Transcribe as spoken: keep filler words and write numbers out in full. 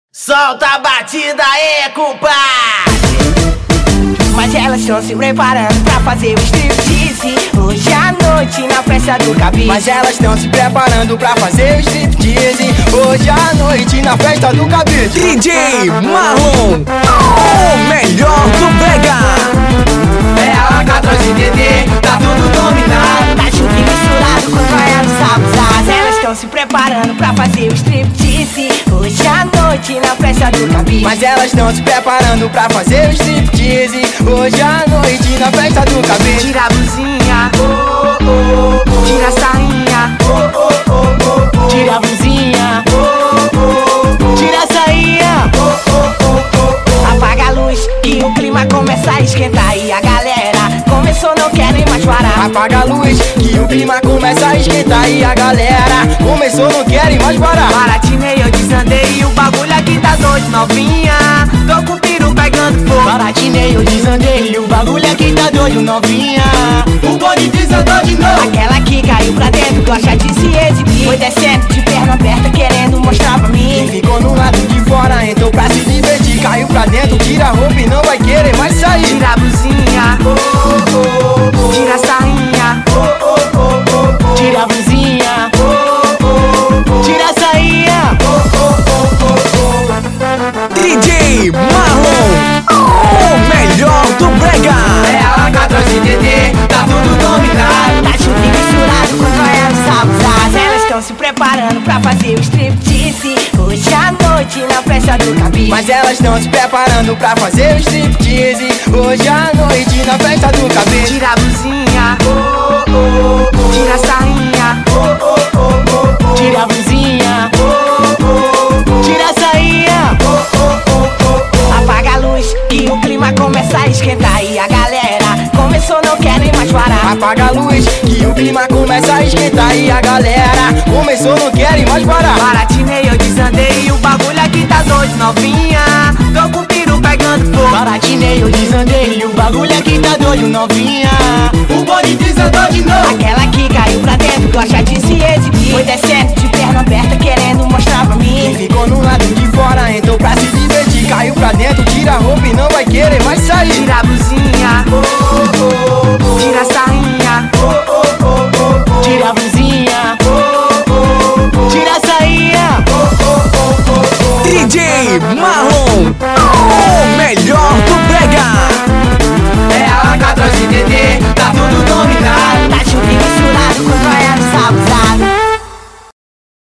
Solta a batida aí, compadre! Mas elas estão se preparando pra fazer o striptease hoje à noite na festa do cabide. Mas elas estão se preparando pra fazer o striptease hoje à noite na festa do cabide. D J Marlon, o melhor do brega. É a quatorze D D, tá tudo dominado. Tá junto e misturado com vaianos abusados. Elas estão se preparando pra fazer o striptease hoje à noite na festa do cabide. Mas elas estão se preparando pra fazer o striptease hoje à noite na festa do cabide. Tira a blusinha, oh, oh, oh. Tira a sainha, oh, oh, oh, oh. Tira a blusinha, oh, oh, oh. Tira a sainha, oh, oh, oh, oh. Apaga a luz que o clima começa a esquentar. E a galera começou, não querem mais parar. Apaga a luz que o clima começa a esquentar. E a galera começou, não querem mais parar. Baratinei, eu desandei e o bagulho aqui tá doido, novinha. Tô com o peru pegando fogo. Baratinei, eu desandei e o bagulho aqui tá doido, novinha. O bonde desandou de novo. Aquela que caiu pra dentro gosta de se exibir. Foi descendo de perna aberta querendo mostrar pra mim. Quem ficou no lado de fora entrou pra se divertir. Caiu pra dentro, tira a roupa e não vai querer mais sair. Tira a blusinha, oh, oh, oh, oh. Tira a sainha, oh, oh, oh, oh. Tira a blusinha, oh, oh, oh. Tira a sainha, oh, oh, oh, oh. D J Marlon, o melhor do brega. É a quatorze D D, tá tudo dominado. Tá junto e misturado com vaianos abusados. Elas estão se preparando pra fazer o striptease hoje à noite na festa do cabide. Mas elas estão se preparando pra fazer o striptease hoje à noite na festa do cabide. Tira a blusinha, oh, oh, oh. Tira a sainha, oh, oh, oh, oh. Tira a blusinha, oh, oh, oh. Tira a sainha, oh, oh, oh, oh. Apaga a luz que o clima começa a esquentar. E a galera começou, não querem mais parar. Apaga a luz que o clima começa a esquentar. E a galera começou, não querem mais parar. Baratinho